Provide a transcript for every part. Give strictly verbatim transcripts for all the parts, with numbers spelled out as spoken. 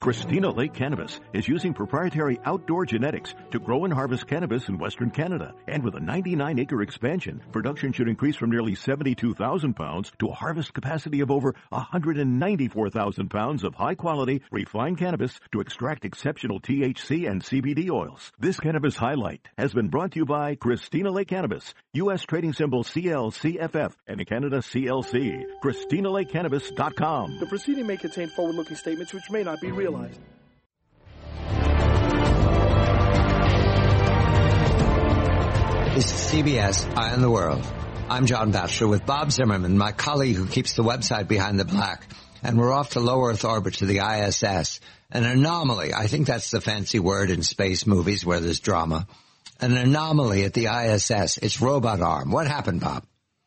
Christina Lake Cannabis is using proprietary outdoor genetics to grow and harvest cannabis in Western Canada. And with a ninety-nine acre expansion, production should increase from nearly seventy-two thousand pounds to a harvest capacity of over one hundred ninety-four thousand pounds of high-quality, refined cannabis to extract exceptional T H C and C B D oils. This Cannabis Highlight has been brought to you by Christina Lake Cannabis, U S trading symbol C L C F F, and in Canada C L C. Christina Lake Cannabis dot com. The proceeding may contain forward-looking statements which may not be realized. This is C B S Eye on the World. I'm John Batchelor with Bob Zimmerman, my colleague who keeps the website Behind the Black, and we're off to low Earth orbit to the I S S. An anomaly, I think that's the fancy word in space movies where there's drama. An anomaly at the I S S. It's robot arm. What happened, Bob?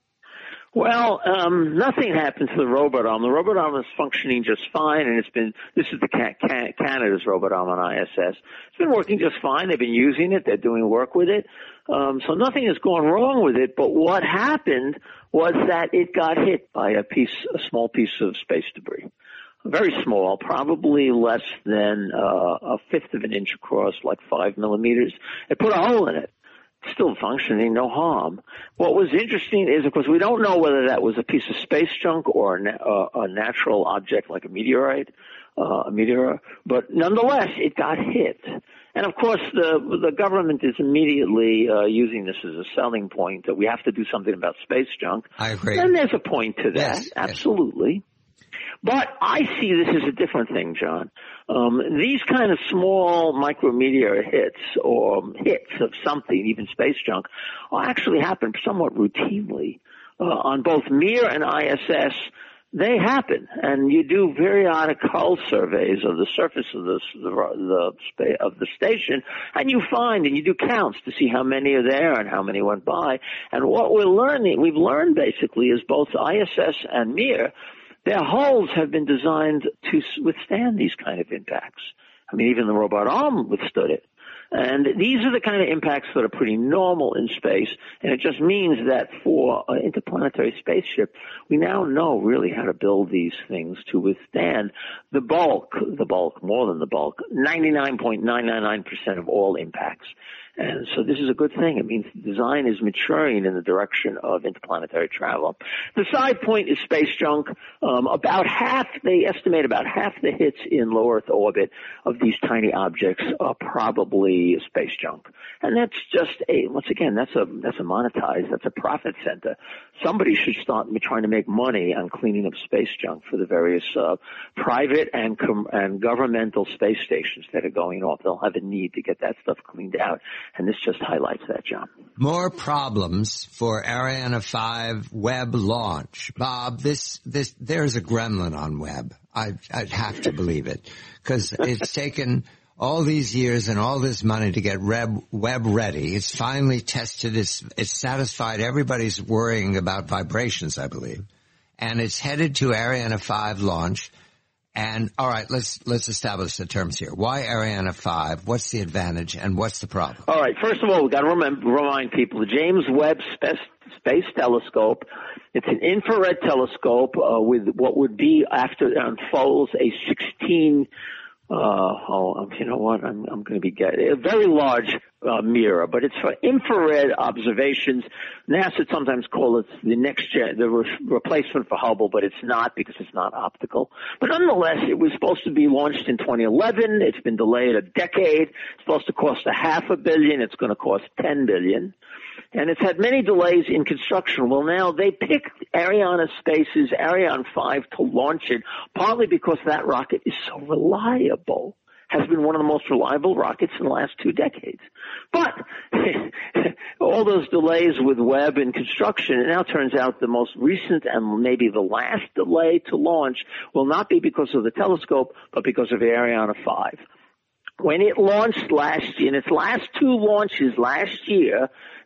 Well, um, nothing happened to the robot arm. The robot arm is functioning just fine, and it's been, this is the Can- Can- Canada's robot arm on I S S. It's been working just fine. They've been using it. They're doing work with it. Um, so nothing has gone wrong with it, but what happened was that it got hit by a piece, a small piece of space debris. Very small, probably less than uh, a fifth of an inch across, like five millimeters. It put a hole in it. Still functioning, no harm. What was interesting is, of course, we don't know whether that was a piece of space junk or a, na- uh, a natural object like a meteorite, uh, a meteor, but nonetheless, it got hit. And of course, the the government is immediately uh, using this as a selling point that we have to do something about space junk. I agree. And there's a point to that, yes, absolutely. Yes. But I see this as a different thing, John. Um, these kind of small micrometeor hits or hits of something, even space junk, will actually happen somewhat routinely uh, on both Mir and I S S. They happen, and you do periodic hull surveys of the surface of the the, the of the station, and you find and you do counts to see how many are there and how many went by. And what we're learning, we've learned basically, is both I S S and Mir, their hulls have been designed to withstand these kind of impacts. I mean, even the robot arm withstood it. And these are the kind of impacts that are pretty normal in space, and it just means that for an interplanetary spaceship, we now know really how to build these things to withstand the bulk, the bulk, more than the bulk, ninety-nine point nine nine nine percent of all impacts. And so this is a good thing. It means design is maturing in the direction of interplanetary travel. The side point is space junk. Um, about half, they estimate about half the hits in low Earth orbit of these tiny objects are probably space junk. And that's just a, once again, that's a, that's a monetized, that's a profit center. Somebody should start trying to make money on cleaning up space junk for the various, uh, private and, com- and governmental space stations that are going off. They'll have a need to get that stuff cleaned out. And this just highlights that, John. More problems for Ariane five Webb launch. Bob, this, this, there's a gremlin on Webb. I, I'd have to believe it. Because it's taken all these years and all this money to get Webb, Webb ready. It's finally tested. It's, it's satisfied everybody's worrying about vibrations, I believe. And it's headed to Ariane five launch. And all right, let's let's establish the terms here. Why Ariane five? What's the advantage, and what's the problem? All right. First of all, we've got to remember, remind people the James Webb Space, Space Telescope. It's an infrared telescope uh, with what would be, after it unfolds, a sixteen. Uh, oh, you know what? I'm, I'm going to be getting a very large uh, mirror, but it's for infrared observations. NASA sometimes call it the next gen, the re- replacement for Hubble, but it's not because it's not optical. But nonetheless, it was supposed to be launched in twenty eleven. It's been delayed a decade. It's supposed to cost a half a billion. It's going to cost ten billion. And it's had many delays in construction. Well, now they picked Arianespace's Ariane five to launch it, partly because that rocket is so reliable, has been one of the most reliable rockets in the last two decades. But all those delays with Webb and construction, it now turns out the most recent and maybe the last delay to launch will not be because of the telescope, but because of Ariane five. When it launched last year, in its last two launches last year,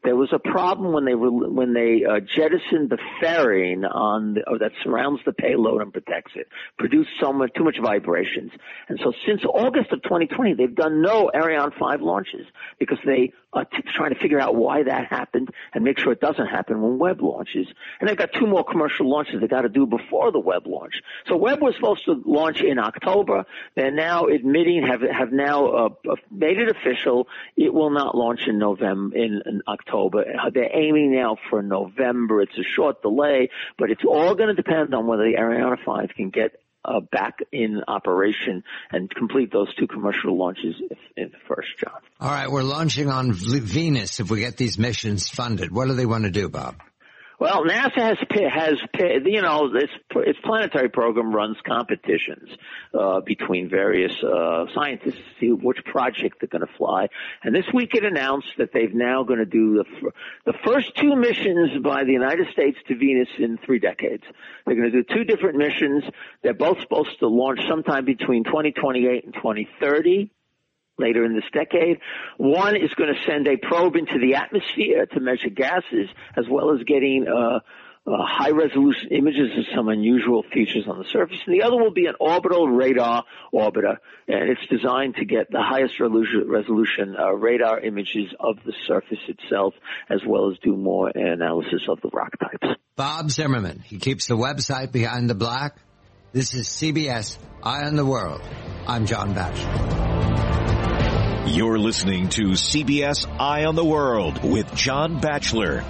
There was a problem when they were, when they uh, jettisoned the fairing on the, oh, that surrounds the payload and protects it, produced so much too much vibrations, and so since August of twenty twenty, they've done no Ariane five launches because they are t- trying to figure out why that happened and make sure it doesn't happen when Webb launches. And they've got two more commercial launches they got to do before the Webb launch. So Webb was supposed to launch in October. They're now admitting, have have now uh, made it official. It will not launch in November, in, in October. They're aiming now for November. It's a short delay, but it's all going to depend on whether the Ariane five can get Uh, back in operation and complete those two commercial launches in first, John. All right, we're launching on Venus if we get these missions funded. What do they want to do, Bob? Well, NASA has, has, you know, its, its planetary program runs competitions uh, between various uh, scientists to see which project they're going to fly. And this week it announced that they've now going to do the, the first two missions by the United States to Venus in three decades. They're going to do two different missions. They're both supposed to launch sometime between twenty twenty-eight and twenty thirty. Later in this decade. One is going to send a probe into the atmosphere to measure gases, as well as getting uh, uh, high-resolution images of some unusual features on the surface. And the other will be an orbital radar orbiter, and it's designed to get the highest resolution uh, radar images of the surface itself, as well as do more analysis of the rock types. Bob Zimmerman. He keeps the website Behind the Black. This is C B S Eye on the World. I'm John Batchelor. You're listening to C B S Eye on the World with John Batchelor.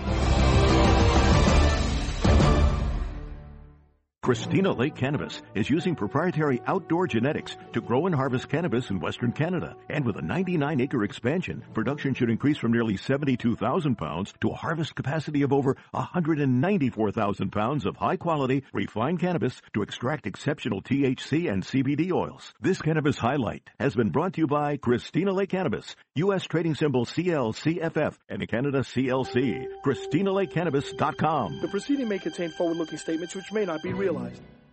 Christina Lake Cannabis is using proprietary outdoor genetics to grow and harvest cannabis in Western Canada. And with a ninety-nine acre expansion, production should increase from nearly seventy-two thousand pounds to a harvest capacity of over one hundred ninety-four thousand pounds of high-quality, refined cannabis to extract exceptional T H C and C B D oils. This cannabis highlight has been brought to you by Christina Lake Cannabis, U S trading symbol C L C F F, and in Canada C L C. Christina Lake Cannabis dot com. The proceeding may contain forward-looking statements which may not be realized.